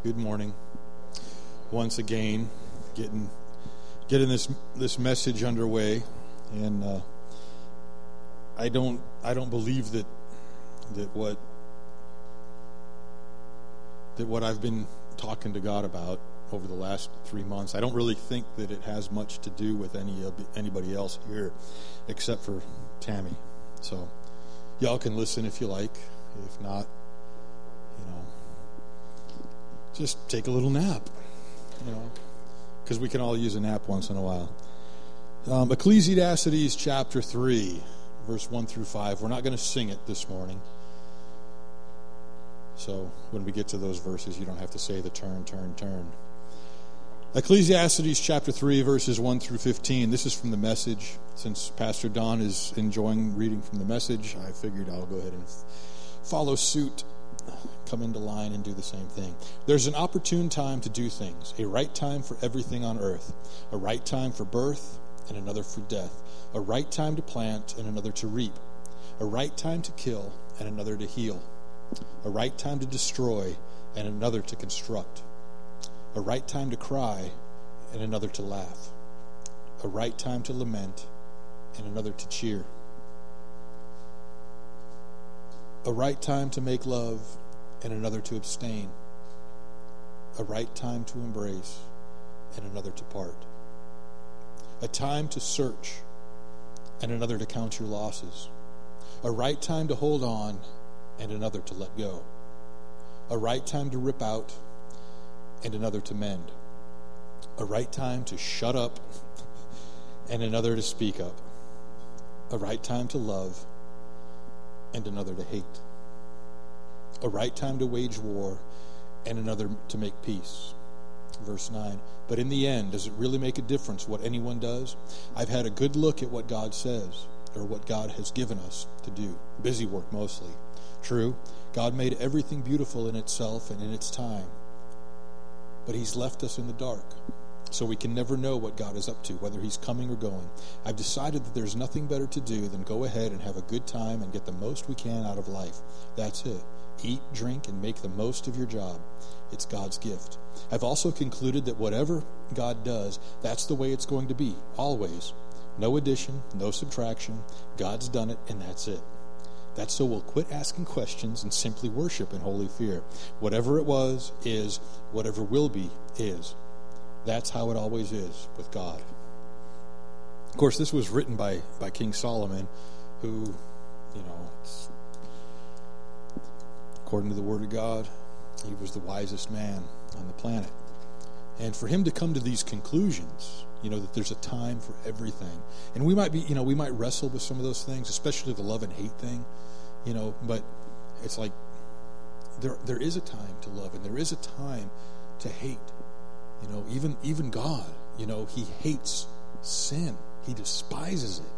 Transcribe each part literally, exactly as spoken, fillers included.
Good morning. Once again, getting getting this this message underway, and uh, I don't I don't believe that that what that what I've been talking to God about over the last three months. I don't really think that it has much to do with any anybody else here, except for Tammy. So, y'all can listen if you like. If not, you know. Just take a little nap, you know, because we can all use a nap once in a while. Um, Ecclesiastes chapter three, verse one through five. We're not going to sing it this morning. So when we get to those verses, you don't have to say the turn, turn, turn. Ecclesiastes chapter three, verses one through fifteen. This is from the Message. Since Pastor Don is enjoying reading from the Message, I figured I'll go ahead and f- follow suit. Come into line and do the same thing. There's an opportune time to do things, a right time for everything on earth, a right time for birth and another for death, a right time to plant and another to reap, a right time to kill and another to heal, a right time to destroy and another to construct, a right time to cry and another to laugh, a right time to lament and another to cheer, a right time to make love and another to abstain, a right time to embrace and another to part, a time to search and another to count your losses, a right time to hold on and another to let go, a right time to rip out and another to mend, a right time to shut up and another to speak up, a right time to love and another to hate, a right time to wage war and another to make peace. Verse nine, but in the end, does it really make a difference what anyone does? I've had a good look at what God says, or what God has given us to do. Busy work mostly. True, God made everything beautiful in itself and in its time, but He's left us in the dark. So we can never know what God is up to, whether He's coming or going. I've decided that there's nothing better to do than go ahead and have a good time and get the most we can out of life. That's it. Eat, drink, and make the most of your job. It's God's gift. I've also concluded that whatever God does, that's the way it's going to be, always. No addition, no subtraction. God's done it, and that's it. That's so we'll quit asking questions and simply worship in holy fear. Whatever it was, is. Whatever will be, is. That's how it always is with God. Of course, this was written by, by King Solomon, who, you know, it's, according to the Word of God, he was the wisest man on the planet. And for him to come to these conclusions, you know, that there's a time for everything. And we might be, you know, we might wrestle with some of those things, especially the love and hate thing, you know, but it's like there there is a time to love and there is a time to hate. You know, even even God, you know, He hates sin. He despises it.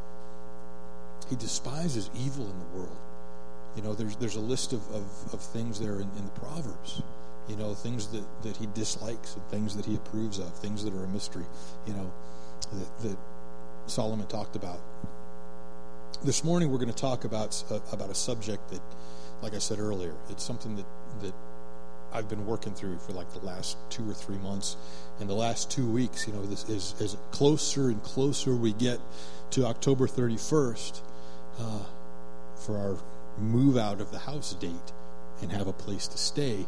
He despises evil in the world. You know, there's there's a list of, of, of things there in, in the Proverbs. You know, things that, that He dislikes and things that He approves of, things that are a mystery, you know, that, that Solomon talked about. This morning we're going to talk about uh, about a subject that, like I said earlier, it's something that, that I've been working through for like the last two or three months. In the last two weeks, you know, this is as closer and closer we get to October thirty-first uh, for our move out of the house date and have a place to stay.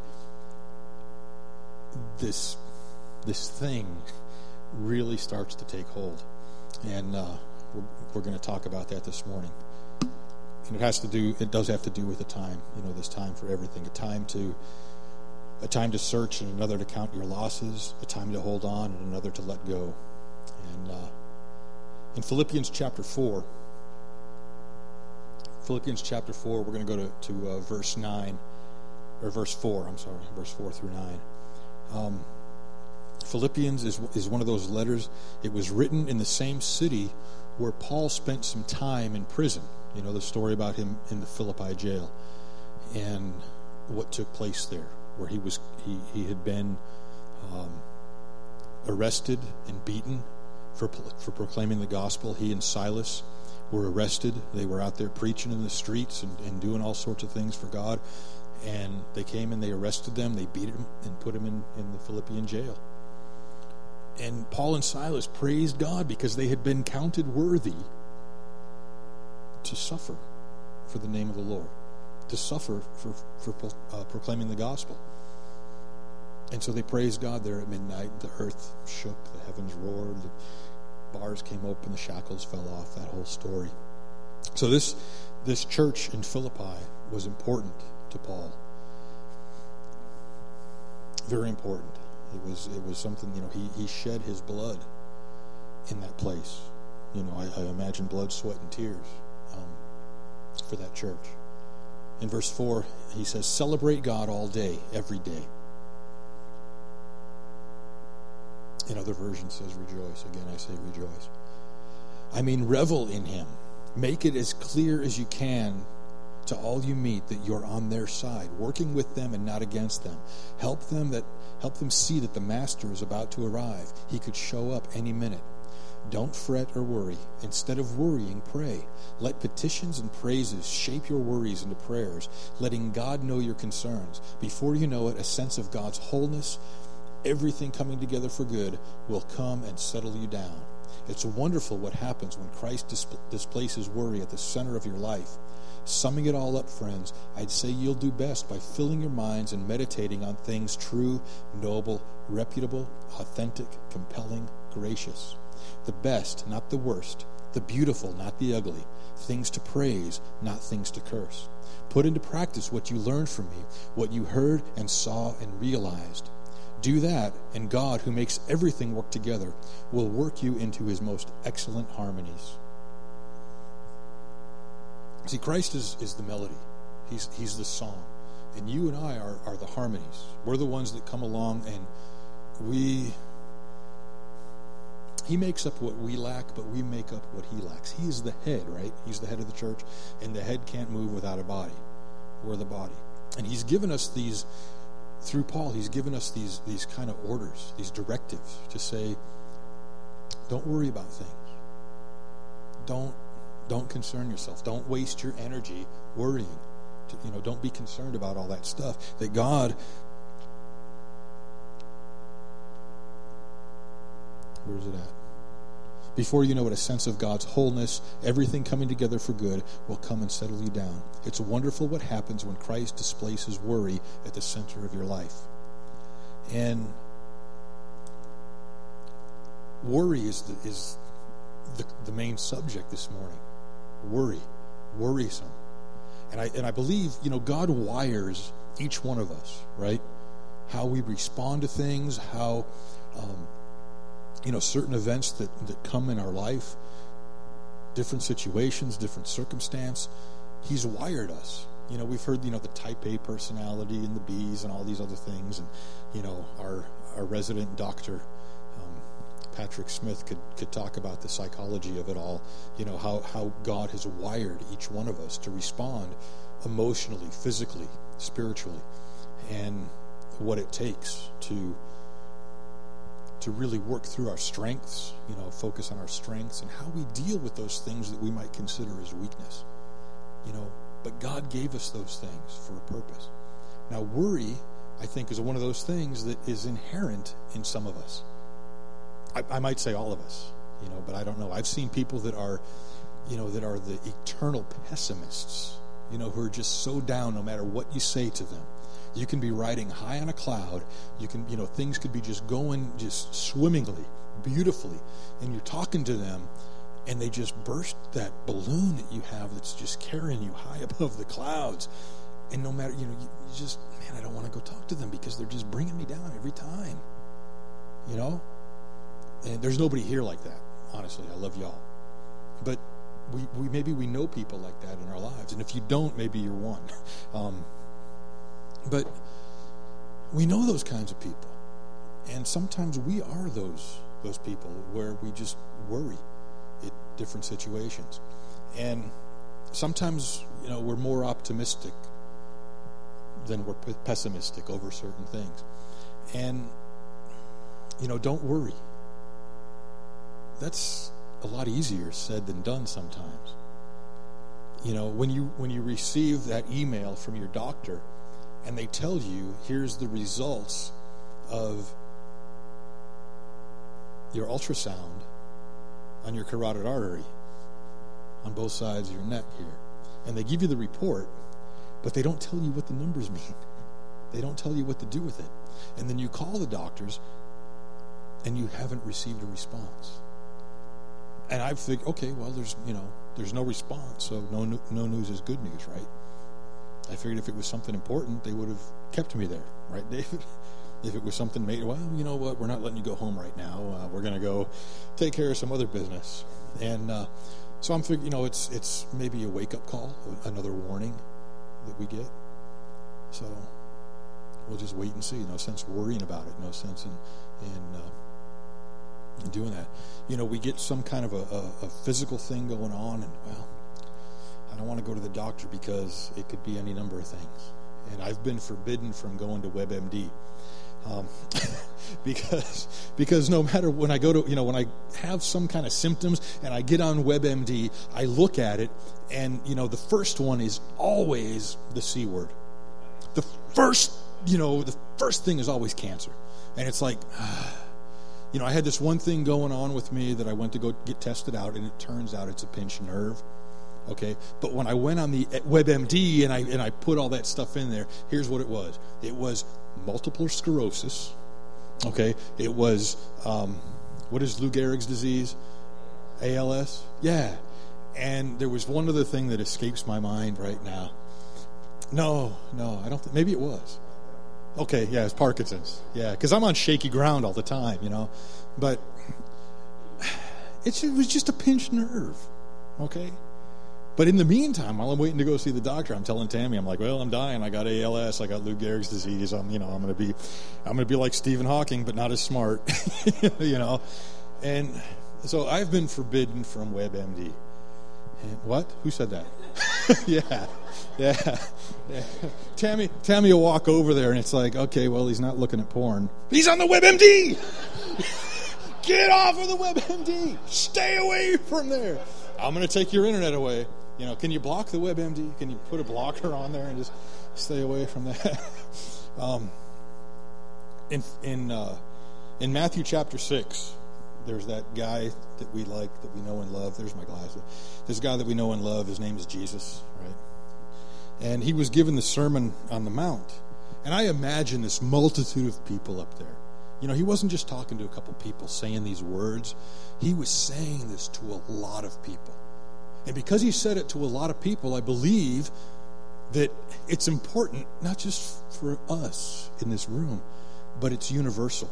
This this thing really starts to take hold, and uh, we're, we're going to talk about that this morning. And it has to do, it does have to do with the time. You know, this time for everything. A time to a time to search and another to count your losses. A time to hold on and another to let go. And uh, in Philippians chapter four, Philippians chapter four, we're going to go to to uh, verse nine or verse four. I'm sorry, verse four through nine. Um, Philippians is is one of those letters. It was written in the same city where Paul spent some time in prison. You know, the story about him in the Philippi jail and what took place there, where he was he, he had been um, arrested and beaten for for proclaiming the gospel. He and Silas were arrested. They were out there preaching in the streets and, and doing all sorts of things for God. And they came and they arrested them, they beat him and put him in, in the Philippian jail. And Paul and Silas praised God because they had been counted worthy to suffer for the name of the Lord, to suffer for, for uh, proclaiming the gospel. And so they praised God there at midnight. The earth shook, the heavens roared, the bars came open, the shackles fell off, that whole story. So this this church in Philippi was important to Paul. Very important. It was it was something, you know, he, he shed his blood in that place. You know, I, I imagine blood, sweat, and tears um, for that church. In verse four, he says, celebrate God all day, every day. In other versions says rejoice. Again, I say rejoice. I mean, revel in him. Make it as clear as you can to all you meet that you're on their side, working with them and not against them. Help them that help them see that the master is about to arrive. He could show up any minute. Don't fret or worry. Instead of worrying, pray. Let petitions and praises shape your worries into prayers, letting God know your concerns. Before you know it, a sense of God's wholeness, everything coming together for good, will come and settle you down. It's wonderful what happens when Christ dis- displaces worry at the center of your life. Summing it all up, friends, I'd say you'll do best by filling your minds and meditating on things true, noble, reputable, authentic, compelling, gracious. The best, not the worst. The beautiful, not the ugly. Things to praise, not things to curse. Put into practice what you learned from me, what you heard and saw and realized. Do that, and God, who makes everything work together, will work you into his most excellent harmonies. See, Christ is, is the melody. He's he's the song. And you and I are, are the harmonies. We're the ones that come along and we... He makes up what we lack, but we make up what he lacks. He is the head, right? He's the head of the church, and the head can't move without a body. We're the body. And he's given us these... Through Paul, he's given us these these kind of orders, these directives to say, don't worry about things. Don't don't concern yourself. Don't waste your energy worrying. To, you know, don't be concerned about all that stuff. That God, where's it at? Before you know it, a sense of God's wholeness, everything coming together for good, will come and settle you down. It's wonderful what happens when Christ displaces worry at the center of your life. And worry is the, is the, the main subject this morning. Worry. Worrisome. And I, and I believe, you know, God wires each one of us, right? How we respond to things, how... Um, You know, certain events that, that come in our life, different situations, different circumstance, he's wired us. You know, we've heard, you know, the type A personality and the B's and all these other things. And, you know, our our resident doctor, um, Patrick Smith, could, could talk about the psychology of it all. You know, how, how God has wired each one of us to respond emotionally, physically, spiritually, and what it takes to... to really work through our strengths, you know, focus on our strengths and how we deal with those things that we might consider as weakness. You know, but God gave us those things for a purpose. Now, worry, I think, is one of those things that is inherent in some of us. I, I might say all of us, you know, but I don't know. I've seen people that are, you know, that are the eternal pessimists, you know, who are just so down no matter what you say to them. You can be riding high on a cloud. You can, you know, things could be just going just swimmingly, beautifully, and you're talking to them, and they just burst that balloon that you have that's just carrying you high above the clouds. And no matter, you know, you, you just, man, I don't want to go talk to them because they're just bringing me down every time. You know, and there's nobody here like that. Honestly, I love y'all, but we, we maybe we know people like that in our lives, and if you don't, maybe you're one. Um, But we know those kinds of people. And sometimes we are those those people where we just worry at different situations. And sometimes, you know, we're more optimistic than we're pessimistic over certain things. And, you know, don't worry. That's a lot easier said than done sometimes. You know, when you when you receive that email from your doctor and they tell you, here's the results of your ultrasound on your carotid artery on both sides of your neck here. And they give you the report, but they don't tell you what the numbers mean. They don't tell you what to do with it. And then you call the doctors, and you haven't received a response. And I figured, okay, well, there's, you know, there's no response, so no no news is good news, right? I figured if it was something important, they would have kept me there, right, David? If it was something made, well, you know what, we're not letting you go home right now. Uh, we're going to go take care of some other business. And uh, so I'm figuring, you know, it's it's maybe a wake-up call, another warning that we get. So we'll just wait and see. No sense worrying about it. No sense in in, uh, in doing that. You know, we get some kind of a, a, a physical thing going on, and, well, I don't want to go to the doctor because it could be any number of things. And I've been forbidden from going to WebMD. Um, because because no matter when I go to, you know, when I have some kind of symptoms and I get on WebMD, I look at it, and, you know, the first one is always the C word. The first, you know, the first thing is always cancer. And it's like, ah, you know, I had this one thing going on with me that I went to go get tested out, and it turns out it's a pinched nerve. Okay, but when I went on the WebMD and I and I put all that stuff in there, here's what it was. It was multiple sclerosis. Okay, it was um, what is Lou Gehrig's disease? A L S. Yeah, and there was one other thing that escapes my mind right now. No, no, I don't think. Maybe it was. Okay, yeah, it's Parkinson's. Yeah, because I'm on shaky ground all the time, you know. But it's, it was just a pinched nerve. Okay. But in the meantime, while I'm waiting to go see the doctor, I'm telling Tammy, I'm like, well, I'm dying. I got A L S. I got Lou Gehrig's disease. I'm, you know, I'm going to be, I'm going to be like Stephen Hawking, but not as smart, you know. And so I've been forbidden from WebMD. And what? Who said that? yeah, yeah, yeah. Tammy, Tammy will walk over there, and it's like, okay, well, he's not looking at porn. He's on the WebMD. Get off of the WebMD. Stay away from there. I'm going to take your internet away. You know, can you block the WebMD? Can you put a blocker on there and just stay away from that? um, in in uh, in Matthew chapter six, there's that guy that we like, that we know and love. There's my glasses. This guy that we know and love, his name is Jesus, right? And he was given the Sermon on the Mount. And I imagine this multitude of people up there. You know, he wasn't just talking to a couple people saying these words. He was saying this to a lot of people. And because he said it to a lot of people, I believe that it's important, not just for us in this room, but it's universal.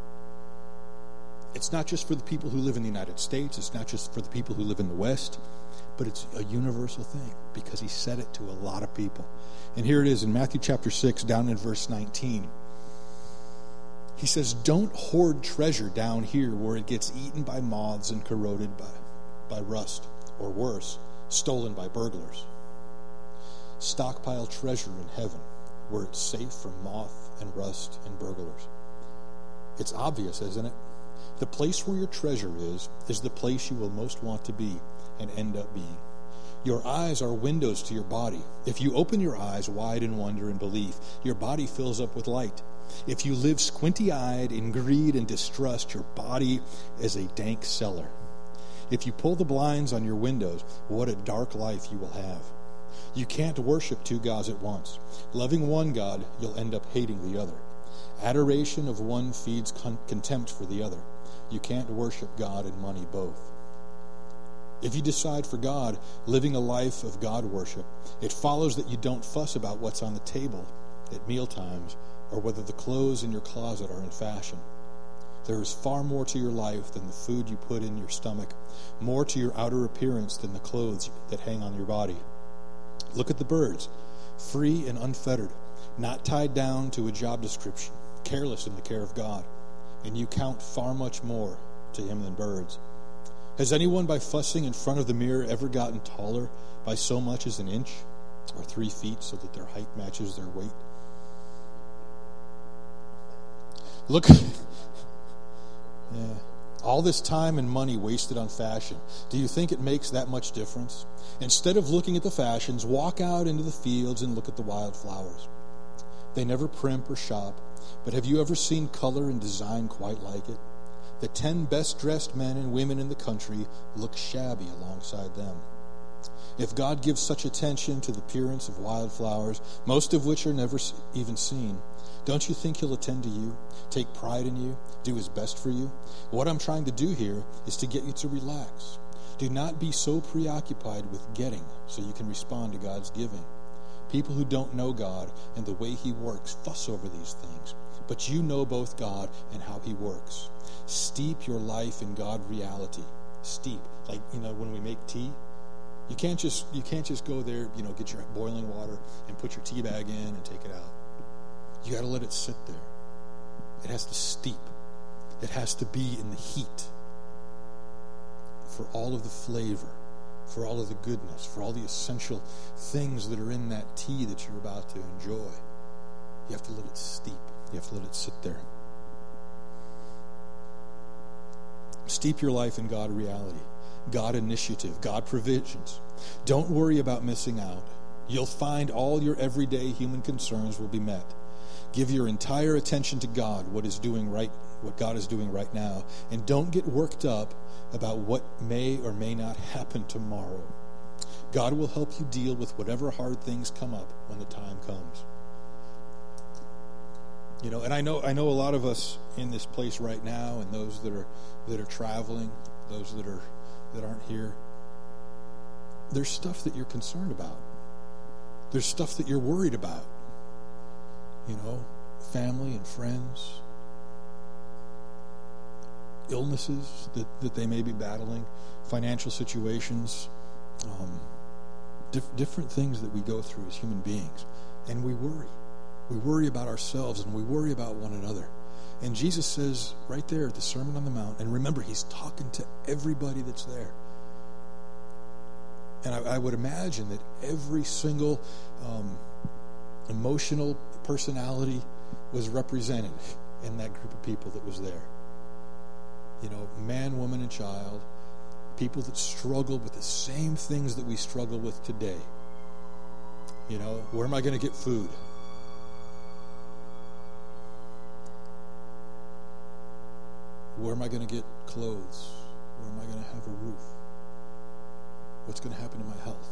It's not just for the people who live in the United States. It's not just for the people who live in the West, but it's a universal thing because he said it to a lot of people. And here it is in Matthew chapter six, down in verse nineteen. He says, don't hoard treasure down here where it gets eaten by moths and corroded by, by rust, or worse, stolen by burglars. Stockpile treasure in heaven where it's safe from moth and rust and burglars. It's obvious, isn't it? The place where your treasure is, is the place you will most want to be and end up being. Your eyes are windows to your body. If you open your eyes wide in wonder and belief, your body fills up with light. If you live squinty-eyed in greed and distrust, your body is a dank cellar. If you pull the blinds on your windows, what a dark life you will have. You can't worship two gods at once. Loving one God, you'll end up hating the other. Adoration of one feeds con- contempt for the other. You can't worship God and money both. If you decide for God, living a life of God worship, it follows that you don't fuss about what's on the table at mealtimes or whether the clothes in your closet are in fashion. There is far more to your life than the food you put in your stomach, more to your outer appearance than the clothes that hang on your body. Look at the birds, free and unfettered, not tied down to a job description, careless in the care of God, and you count far much more to him than birds. Has anyone by fussing in front of the mirror ever gotten taller by so much as an inch or three feet so that their height matches their weight? Look, yeah, all this time and money wasted on fashion. Do you think it makes that much difference? Instead of looking at the fashions, walk out into the fields and look at the wildflowers. They never primp or shop, but have you ever seen color and design quite like it? The ten best-dressed men and women in the country look shabby alongside them. If God gives such attention to the appearance of wildflowers, most of which are never even seen, don't you think he'll attend to you, take pride in you, do his best for you? What I'm trying to do here is to get you to relax. Do not be so preoccupied with getting so you can respond to God's giving. People who don't know God and the way he works fuss over these things, but you know both God and how he works. Steep your life in God reality. Steep, like, you know, when we make tea, you can't just you can't just go there, you know, get your boiling water and put your tea bag in and take it out. You got to let it sit there. It has to steep. It has to be in the heat for all of the flavor, for all of the goodness, for all the essential things that are in that tea that you're about to enjoy. You have to let it steep. You have to let it sit there. Steep your life in God reality, God initiative, God provisions. Don't worry about missing out. You'll find all your everyday human concerns will be met. Give your entire attention to God, what is doing right, what God is doing right now, and don't get worked up about what may or may not happen tomorrow. God will help you deal with whatever hard things come up when the time comes. You know, and I know I know a lot of us in this place right now, and those that are that are traveling, those that are that aren't here. There's stuff that you're concerned about. There's stuff that you're worried about. You know, family and friends, illnesses that, that they may be battling, financial situations, um, diff- different things that we go through as human beings. And we worry. We worry about ourselves and we worry about one another. And Jesus says right there at the Sermon on the Mount, and remember, he's talking to everybody that's there. And I, I would imagine that every single um, emotional personality was represented in that group of people that was there. You know, man, woman, and child, people that struggled with the same things that we struggle with today. You know, where am I going to get food? Where am I going to get clothes? Where am I going to have a roof? What's going to happen to my health?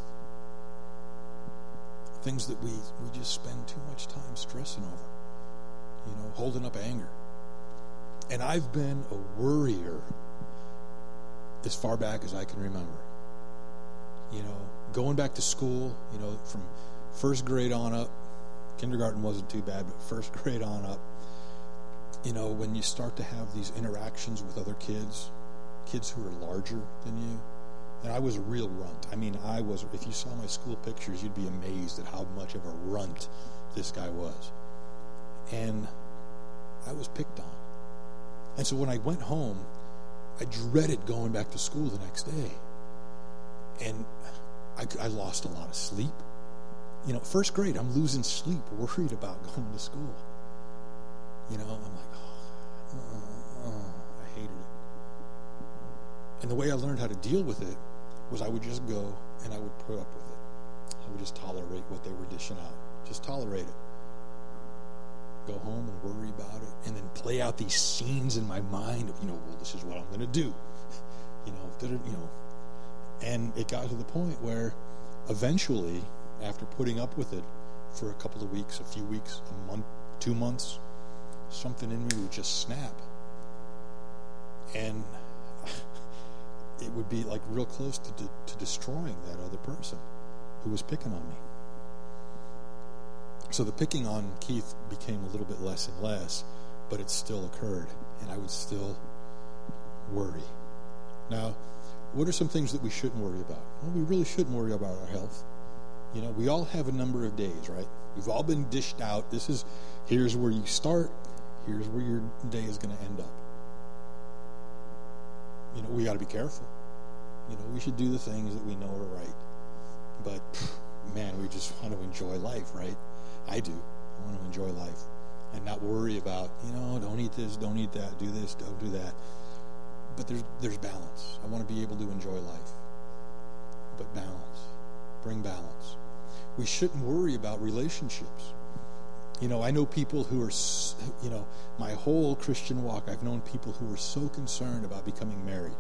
Things that we, we just spend too much time stressing over. You know, holding up anger. And I've been a worrier as far back as I can remember. You know, going back to school, you know, from first grade on up, kindergarten wasn't too bad, but first grade on up, you know, when you start to have these interactions with other kids, kids who are larger than you, and I was a real runt. I mean, I was, if you saw my school pictures, you'd be amazed at how much of a runt this guy was. And I was picked on. And so when I went home, I dreaded going back to school the next day. And I, I lost a lot of sleep. You know, first grade, I'm losing sleep, worried about going to school. You know, I'm like, oh, oh, oh, I hated it. And the way I learned how to deal with it was I would just go and I would put up with it. I would just tolerate what they were dishing out. Just tolerate it. Go home and worry about it, and then play out these scenes in my mind of, you know, well, this is what I'm going to do. You know, did it, you know. And it got to the point where eventually, after putting up with it for a couple of weeks, a few weeks, a month, two months, something in me would just snap. And it would be like real close to, de- to destroying that other person who was picking on me. So the picking on Keith became a little bit less and less, but it still occurred, and I would still worry. Now, what are some things that we shouldn't worry about? Well, we really shouldn't worry about our health. You know, we all have a number of days, right? We've all been dished out. This is, here's where you start, here's where your day is going to end up. You know, we got to be careful. You know, we should do the things that we know are right. But, man, we just want to enjoy life, right? I do. I want to enjoy life and not worry about, you know, don't eat this, don't eat that, do this, don't do that. But there's there's balance. I want to be able to enjoy life. But balance. Bring balance. We shouldn't worry about relationships. You know, I know people who are, you know, my whole Christian walk, I've known people who are so concerned about becoming married.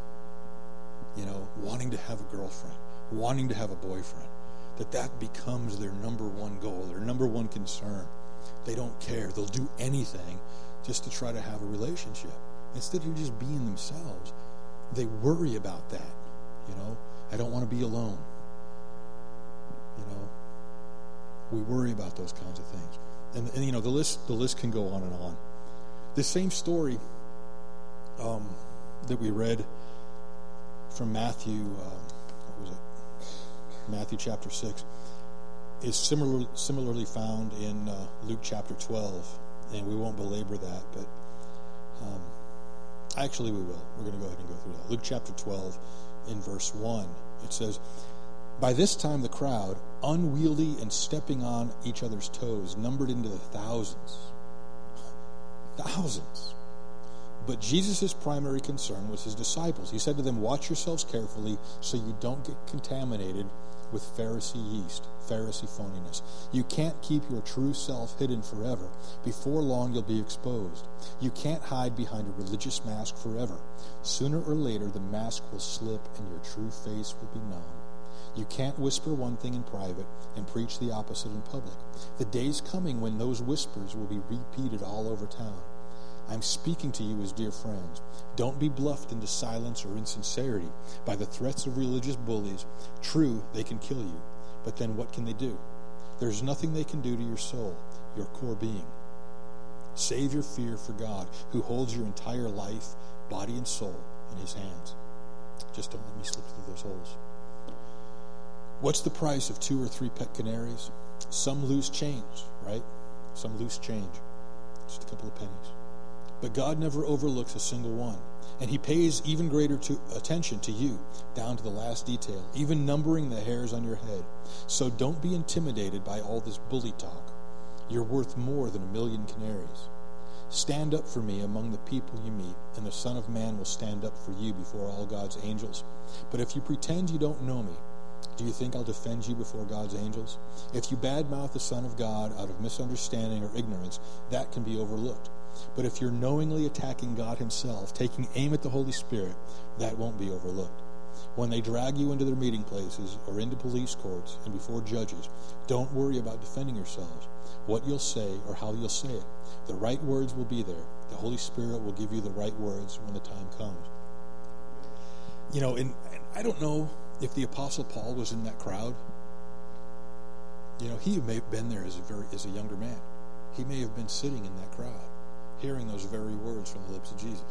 You know, wanting to have a girlfriend, wanting to have a boyfriend, that that becomes their number one goal, their number one concern. They don't care. They'll do anything just to try to have a relationship. Instead of just being themselves, they worry about that. You know, I don't want to be alone. You know, we worry about those kinds of things. And, and you know, the list the list can go on and on. This same story um, that we read from Matthew, um, what was it? Matthew chapter six, is similar, similarly found in uh, Luke chapter twelve. And we won't belabor that, but um, actually we will. We're going to go ahead and go through that. Luke chapter twelve, in verse one, it says, "By this time the crowd, unwieldy and stepping on each other's toes, numbered into the thousands." Thousands. But Jesus' primary concern was his disciples. He said to them, "Watch yourselves carefully so you don't get contaminated with Pharisee yeast, Pharisee phoniness. You can't keep your true self hidden forever. Before long, you'll be exposed. You can't hide behind a religious mask forever. Sooner or later, the mask will slip and your true face will be known. You can't whisper one thing in private and preach the opposite in public. The day's coming when those whispers will be repeated all over town. I'm speaking to you as dear friends. Don't be bluffed into silence or insincerity by the threats of religious bullies. True, they can kill you, but then what can they do? There's nothing they can do to your soul, your core being. Save your fear for God, who holds your entire life, body and soul in his hands." Just don't let me slip through those holes. What's the price of two or three pet canaries? Some loose change, right? Some loose change. Just a couple of pennies. But God never overlooks a single one. And he pays even greater to, attention to you, down to the last detail, even numbering the hairs on your head. So don't be intimidated by all this bully talk. You're worth more than a million canaries. Stand up for me among the people you meet, and the Son of Man will stand up for you before all God's angels. But if you pretend you don't know me, do you think I'll defend you before God's angels? If you badmouth the Son of God out of misunderstanding or ignorance, that can be overlooked. But if you're knowingly attacking God himself, taking aim at the Holy Spirit, that won't be overlooked. When they drag you into their meeting places or into police courts and before judges, don't worry about defending yourselves, what you'll say or how you'll say it. The right words will be there. The Holy Spirit will give you the right words when the time comes. You know, and, and I don't know if the Apostle Paul was in that crowd. You know, he may have been there as a very as a younger man. He may have been sitting in that crowd, hearing those very words from the lips of Jesus.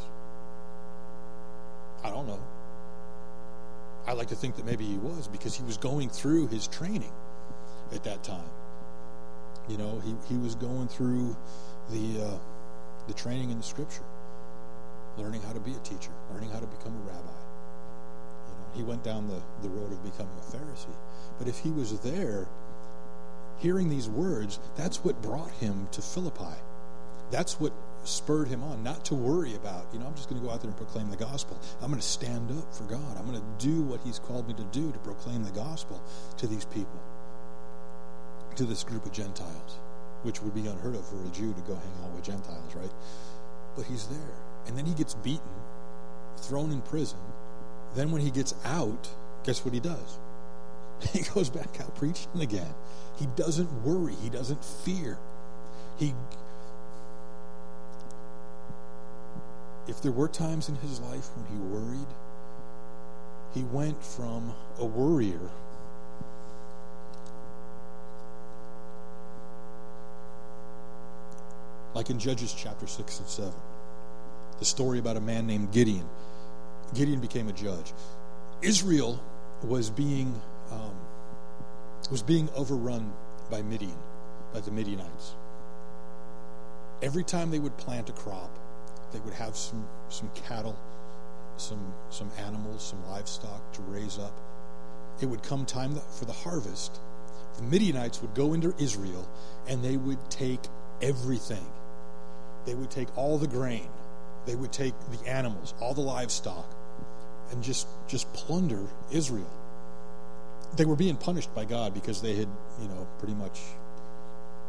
I don't know. I like to think that maybe he was, because he was going through his training at that time. You know, he, he was going through the uh, the training in the Scripture, learning how to be a teacher, learning how to become a rabbi. You know, he went down the, the road of becoming a Pharisee. But if he was there, hearing these words, that's what brought him to Philippi. That's what spurred him on, not to worry about, you know, I'm just going to go out there and proclaim the gospel. I'm going to stand up for God. I'm going to do what he's called me to do, to proclaim the gospel to these people, to this group of Gentiles, which would be unheard of for a Jew to go hang out with Gentiles, right? But he's there. And then he gets beaten, thrown in prison. Then when he gets out, guess what he does? He goes back out preaching again. He doesn't worry. He doesn't fear. He If there were times in his life when he worried, he went from a worrier like in Judges chapter six and seven. The story about a man named Gideon. Gideon became a judge. Israel was being um, was being overrun by Midian, by the Midianites. Every time they would plant a crop, they would have some, some cattle, some some animals, some livestock to raise up. It would come time for the harvest. The Midianites would go into Israel and they would take everything. They would take all the grain. They would take the animals, all the livestock, and just, just plunder Israel. They were being punished by God because they had, you know, pretty much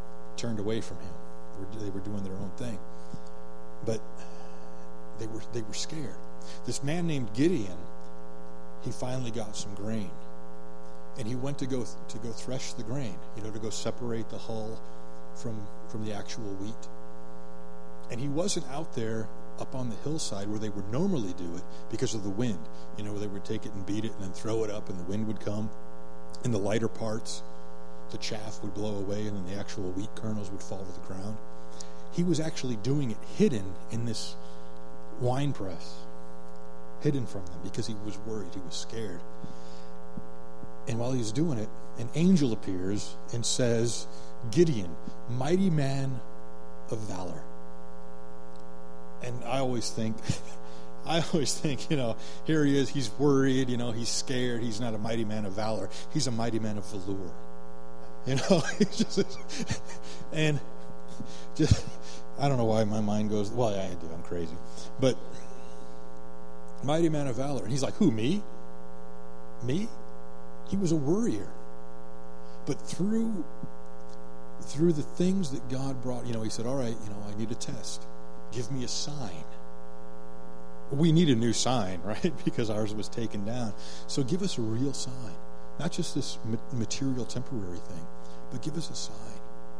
turned away from him. They were, they were doing their own thing. But they were they were scared. This man named Gideon, he finally got some grain. And he went to go to go thresh the grain, you know, to go separate the hull from from the actual wheat. And he wasn't out there up on the hillside where they would normally do it because of the wind, you know, where they would take it and beat it and then throw it up and the wind would come. In the lighter parts, the chaff would blow away and then the actual wheat kernels would fall to the ground. He was actually doing it hidden in this wine press, hidden from them because he was worried, he was scared. And while he's doing it, an angel appears and says, Gideon, mighty man of valor. And I always think, I always think, you know, here he is, he's worried, you know, he's scared, he's not a mighty man of valor, he's a mighty man of velour. You know, he's just, and just, I don't know why my mind goes, well, yeah, I do, I'm crazy. But, mighty man of valor. And he's like, who, me? Me? He was a worrier. But through through the things that God brought, you know, he said, all right, you know, I need a test. Give me a sign. We need a new sign, right? Because ours was taken down. So give us a real sign. Not just this material, temporary thing, but give us a sign.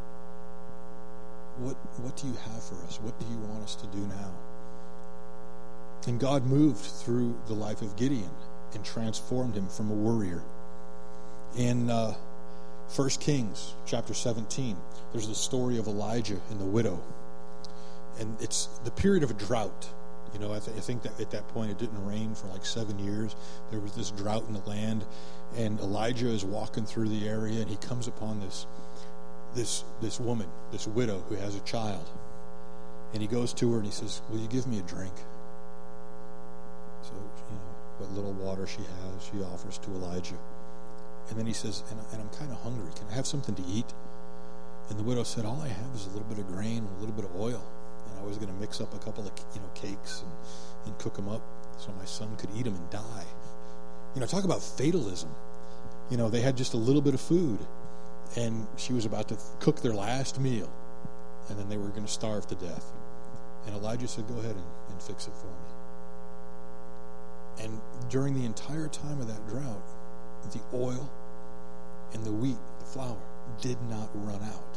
What, what do you have for us? What do you want us to do now? And God moved through the life of Gideon and transformed him from a warrior. In uh, First Kings chapter seventeen, there's the story of Elijah and the widow. And it's the period of a drought. You know, I, th- I think that at that point it didn't rain for like seven years. There was this drought in the land. And Elijah is walking through the area and he comes upon this this this woman, this widow who has a child. And he goes to her and he says, will you give me a drink? So, you know, what little water she has, she offers to Elijah. And then he says, and, and I'm kind of hungry. Can I have something to eat? And the widow said, all I have is a little bit of grain and a little bit of oil. And I was going to mix up a couple of, you know, cakes and, and cook them up so my son could eat them and die. You know, talk about fatalism. You know, they had just a little bit of food. And she was about to cook their last meal. And then they were going to starve to death. And Elijah said, go ahead and, and fix it for me. And during the entire time of that drought, the oil and the wheat, the flour, did not run out.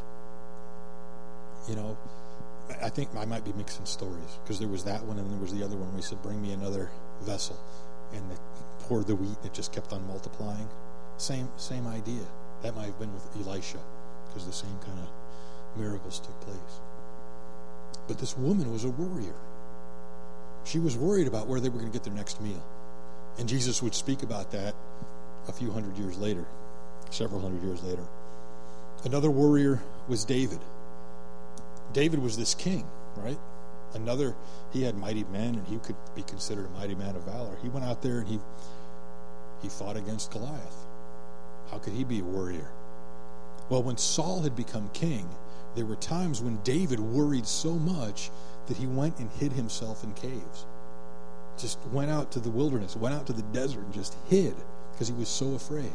You know, I think I might be mixing stories because there was that one and there was the other one where he said, bring me another vessel. And they poured the wheat and it just kept on multiplying. Same same idea. That might have been with Elisha because the same kind of miracles took place. But this woman was a warrior. She was worried about where they were going to get their next meal. And Jesus would speak about that a few hundred years later, several hundred years later. Another warrior was David. David was this king, right? Another, he had mighty men, and he could be considered a mighty man of valor. He went out there and he he fought against Goliath. How could he be a warrior? Well, when Saul had become king, there were times when David worried so much that he went and hid himself in caves. Just went out to the wilderness, went out to the desert and just hid because he was so afraid.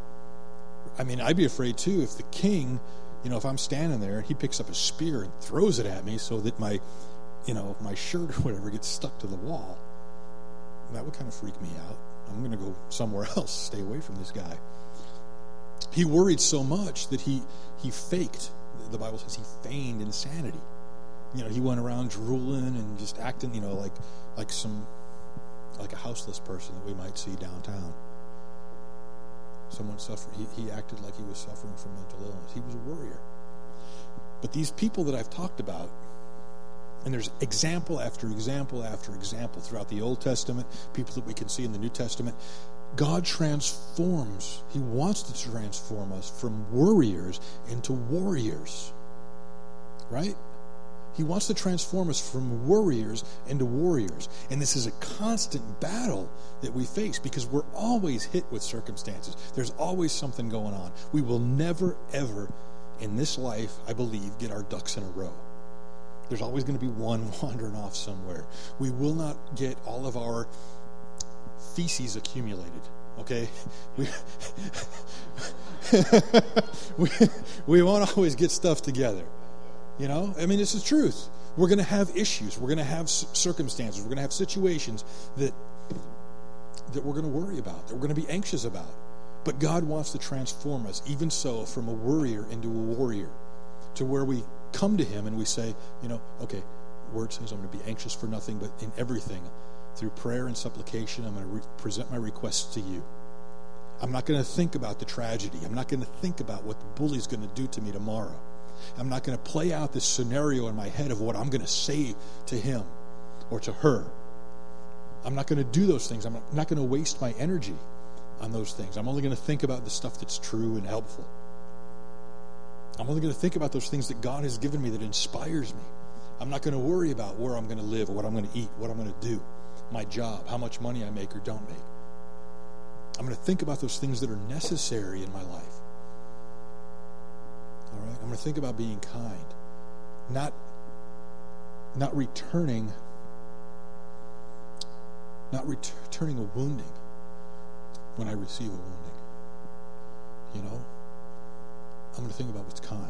I mean, I'd be afraid too if the king, you know, if I'm standing there and he picks up a spear and throws it at me so that my, you know, my shirt or whatever gets stuck to the wall. That would kind of freak me out. I'm going to go somewhere else, stay away from this guy. He worried so much that he he faked. The Bible says he feigned insanity. You know, he went around drooling and just acting, you know, like like some like a houseless person that we might see downtown. Someone suffered. He, he acted like he was suffering from mental illness. He was a warrior. But these people that I've talked about, and there's example after example after example throughout the Old Testament, people that we can see in the New Testament, God transforms. He wants to transform us from warriors into warriors. Right? He wants to transform us from warriors into warriors. And this is a constant battle that we face because we're always hit with circumstances. There's always something going on. We will never, ever in this life, I believe, get our ducks in a row. There's always going to be one wandering off somewhere. We will not get all of our feces accumulated. Okay? We, we, we won't always get stuff together. You know, I mean, this is truth. We're going to have issues. We're going to have circumstances. We're going to have situations that that we're going to worry about, that we're going to be anxious about. But God wants to transform us, even so, from a worrier into a warrior, to where we come to him and we say, you know, okay, word says I'm going to be anxious for nothing, but in everything, through prayer and supplication, I'm going to re- present my requests to you. I'm not going to think about the tragedy. I'm not going to think about what the bully's going to do to me tomorrow. I'm not going to play out this scenario in my head of what I'm going to say to him or to her. I'm not going to do those things. I'm not going to waste my energy on those things. I'm only going to think about the stuff that's true and helpful. I'm only going to think about those things that God has given me that inspires me. I'm not going to worry about where I'm going to live or what I'm going to eat, what I'm going to do, my job, how much money I make or don't make. I'm going to think about those things that are necessary in my life. All right? I'm going to think about being kind, not, not returning, not ret- returning a wounding when I receive a wounding. You know? I'm going to think about what's kind.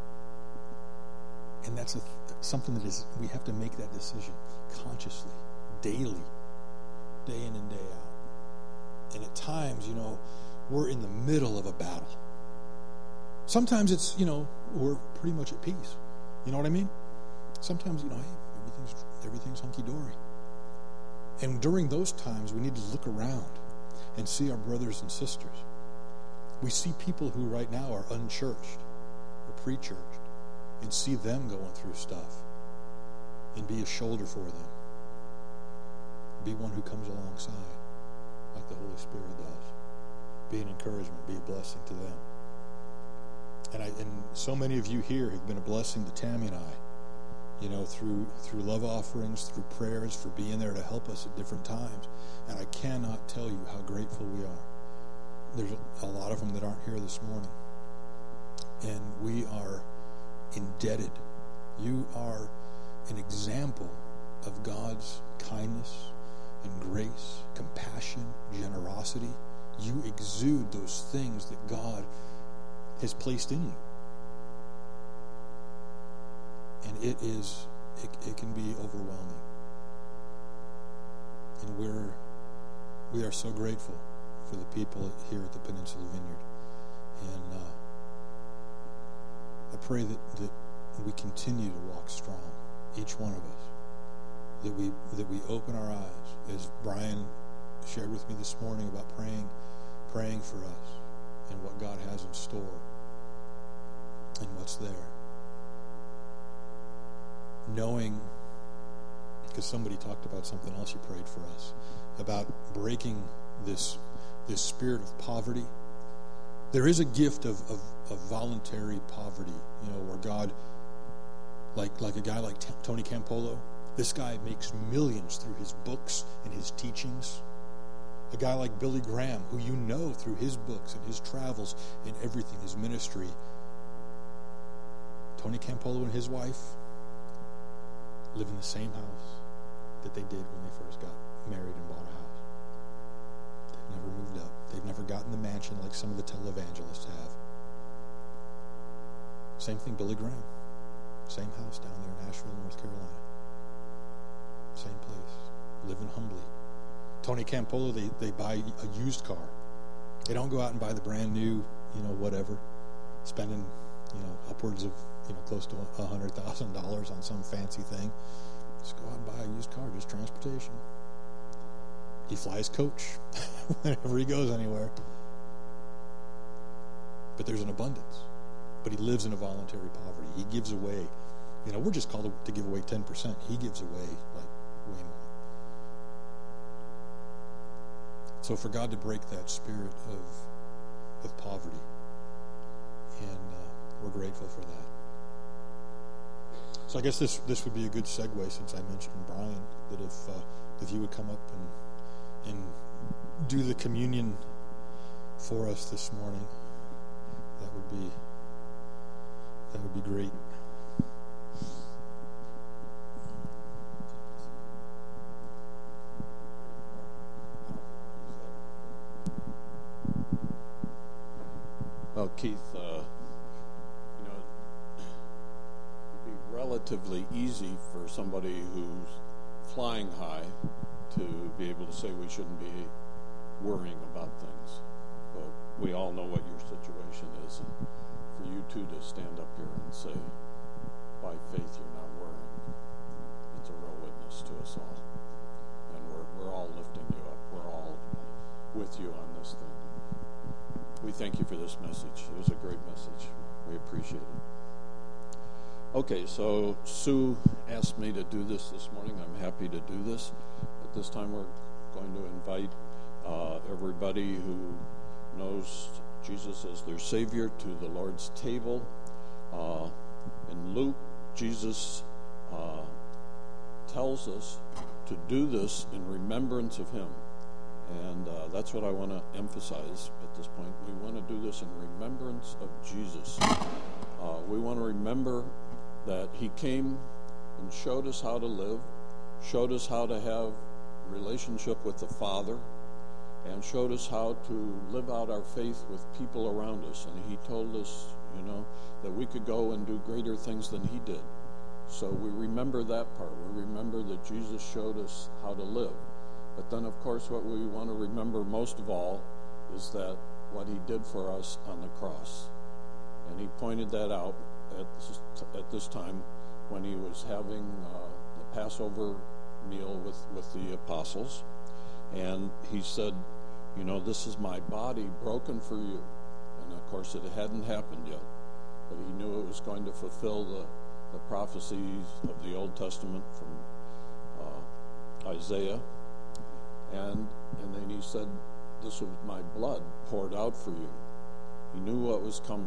And that's a, something that is, we have to make that decision consciously, daily, day in and day out. And at times, you know, we're in the middle of a battle. Sometimes it's, you know, we're pretty much at peace. You know what I mean? Sometimes, you know, hey, everything's, everything's hunky-dory. And during those times, we need to look around and see our brothers and sisters. We see people who right now are unchurched or pre-churched and see them going through stuff and be a shoulder for them. Be one who comes alongside like the Holy Spirit does. Be an encouragement, be a blessing to them. And I and so many of you here have been a blessing to Tammy and I, you know, through through love offerings, through prayers, for being there to help us at different times. And I cannot tell you how grateful we are. There's a, a lot of them that aren't here this morning. And we are indebted. You are an example of God's kindness and grace, compassion, generosity. You exude those things that God has placed in you. And it is, it, it can be overwhelming. And we're, we are so grateful for the people here at the Peninsula Vineyard. And uh, I pray that, that we continue to walk strong, each one of us. That we that we open our eyes, as Brian shared with me this morning about praying, praying for us and what God has in store and what's there. Knowing, because somebody talked about something else you prayed for us, about breaking this this spirit of poverty. There is a gift of, of, of voluntary poverty, you know, where God, like like a guy like T- Tony Campolo, this guy makes millions through his books and his teachings. A guy like Billy Graham, who you know through his books and his travels and everything, his ministry. Tony Campolo and his wife live in the same house that they did when they first got married and bought a house. They've never moved up. They've never gotten the mansion like some of the televangelists have. Same thing, Billy Graham. Same house down there in Asheville, North Carolina. Same place. Living humbly. Tony Campolo, they, they buy a used car. They don't go out and buy the brand new, you know, whatever, spending, you know, upwards of, you know, close to one hundred thousand dollars on some fancy thing. Just go out and buy a used car, just transportation. He flies coach whenever he goes anywhere. But there's an abundance. But he lives in a voluntary poverty. He gives away, you know, we're just called to give away ten percent. He gives away, like, way more. So for God to break that spirit of, of poverty, and uh, we're grateful for that. So I guess this this would be a good segue, since I mentioned Brian, that if uh, if you would come up and and do the communion for us this morning, that would be that would be great. Well, Keith, uh, you know, it'd be relatively easy for somebody who's flying high to be able to say we shouldn't be worrying about things. But we all know what your situation is. And for you two to stand up here and say, by faith you're not worrying, it's a real witness to us all. And we're, we're all lifting you up. We're all with you on this thing. We thank you for this message. It was a great message. We appreciate it. Okay, so Sue asked me to do this this morning. I'm happy to do this. At this time, we're going to invite uh, everybody who knows Jesus as their Savior to the Lord's table. Uh, in Luke, Jesus uh, tells us to do this in remembrance of him. And uh, that's what I want to emphasize at this point. We want to do this in remembrance of Jesus. Uh, we want to remember that he came and showed us how to live, showed us how to have relationship with the Father, and showed us how to live out our faith with people around us. And he told us, you know, that we could go and do greater things than he did. So we remember that part. We remember that Jesus showed us how to live. But then, of course, what we want to remember most of all is that what he did for us on the cross. And he pointed that out at this, at this time when he was having uh, the Passover meal with, with the apostles. And he said, you know, this is my body broken for you. And, of course, it hadn't happened yet. But he knew it was going to fulfill the, the prophecies of the Old Testament from uh, Isaiah. And and then he said, this was my blood poured out for you. He knew what was coming.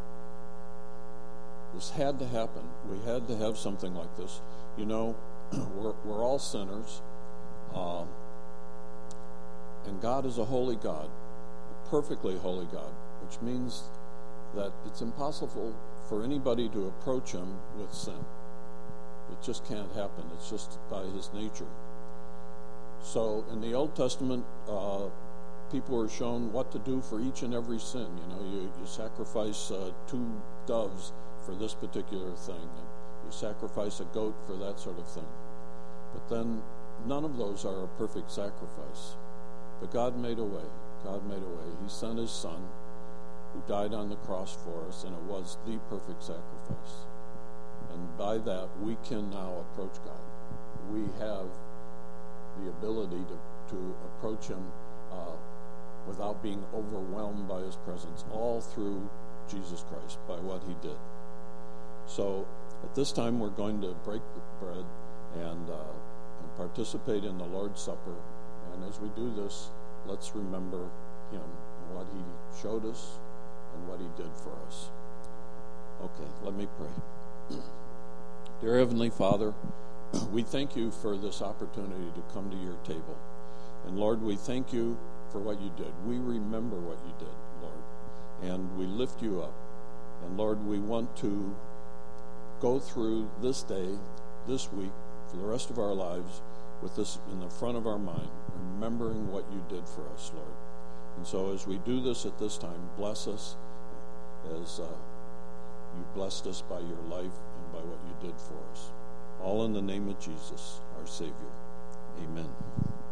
This had to happen. We had to have something like this. You know, we're, we're all sinners. Uh, and God is a holy God, a perfectly holy God, which means that it's impossible for anybody to approach him with sin. It just can't happen. It's just by his nature. So in the Old Testament, uh, people were shown what to do for each and every sin. You know, you, you sacrifice uh, two doves for this particular thing, and you sacrifice a goat for that sort of thing. But then none of those are a perfect sacrifice. But God made a way. God made a way. He sent his Son, who died on the cross for us, and it was the perfect sacrifice. And by that, we can now approach God. We have the ability to, to approach him uh, without being overwhelmed by his presence, all through Jesus Christ, by what he did. So at this time, we're going to break the bread and, uh, and participate in the Lord's Supper. And as we do this, let's remember him, and what he showed us and what he did for us. Okay, let me pray. Dear Heavenly Father, we thank you for this opportunity to come to your table. And Lord, we thank you for what you did. We remember what you did, Lord, and we lift you up. And Lord, we want to go through this day, this week, for the rest of our lives, with this in the front of our mind, remembering what you did for us, Lord. And so as we do this at this time, bless us as uh, you blessed us by your life and by what you did for us. All in the name of Jesus, our Savior. Amen.